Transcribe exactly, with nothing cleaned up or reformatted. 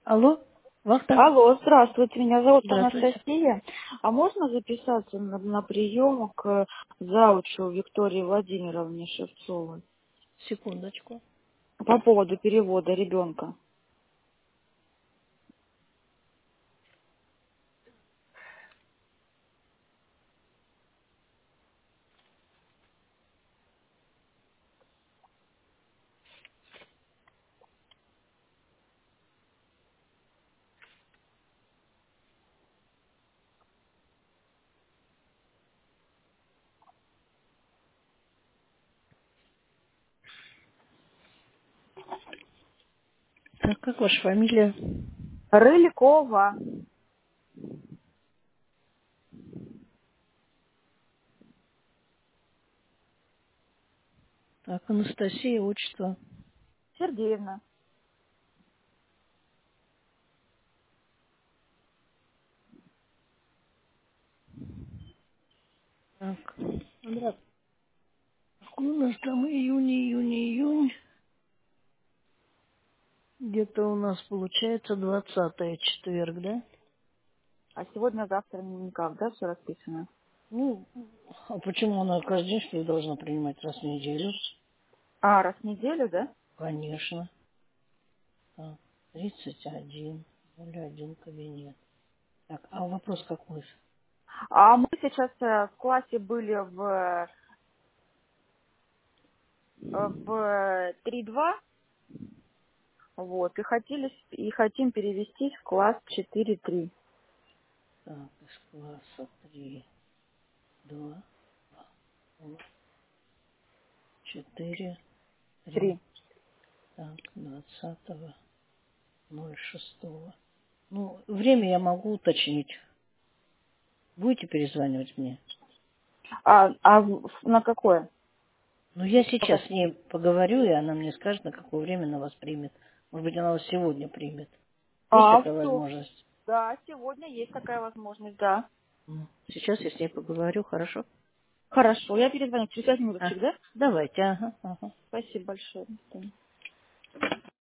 Алло, вахта? Алло, здравствуйте, меня зовут Здравствуйте. Анастасия. А можно записаться на, на прием к заучу Виктории Владимировне Шевцовой Секундочку. по поводу перевода ребенка? Так, как ваша фамилия? Рылькова. Так, Анастасия, отчество. Сергеевна. Так, Андра, какой у нас там июнь, июнь, июнь? Где-то у нас получается двадцатое четверг, да? А сегодня-завтра никак, да, все расписано? Ну, а почему она каждый день, что ли, должна принимать раз в неделю? А, раз в неделю, да? Конечно. Так, тридцать один, ноль один кабинет. Так, а вопрос какой? А мы сейчас э, в классе были в, э, в три два, вот, и хотели, и хотим перевестись в класс четыре три. Так, из класса три, два, четыре, три. Три. Так, двадцатого ноль шестого. Ну, время я могу уточнить. Будете перезванивать мне? А, а в- на какое? Ну, я сейчас с ней поговорю, и она мне скажет, на какое время она вас примет. Может быть, она вас сегодня примет. Есть А, такая все. возможность? Да, сегодня есть такая возможность, да. М. Сейчас я с ней поговорю, хорошо? Хорошо, я перезвоню через пять А, минуточек, да? давайте, ага, ага. Спасибо большое. До свидания.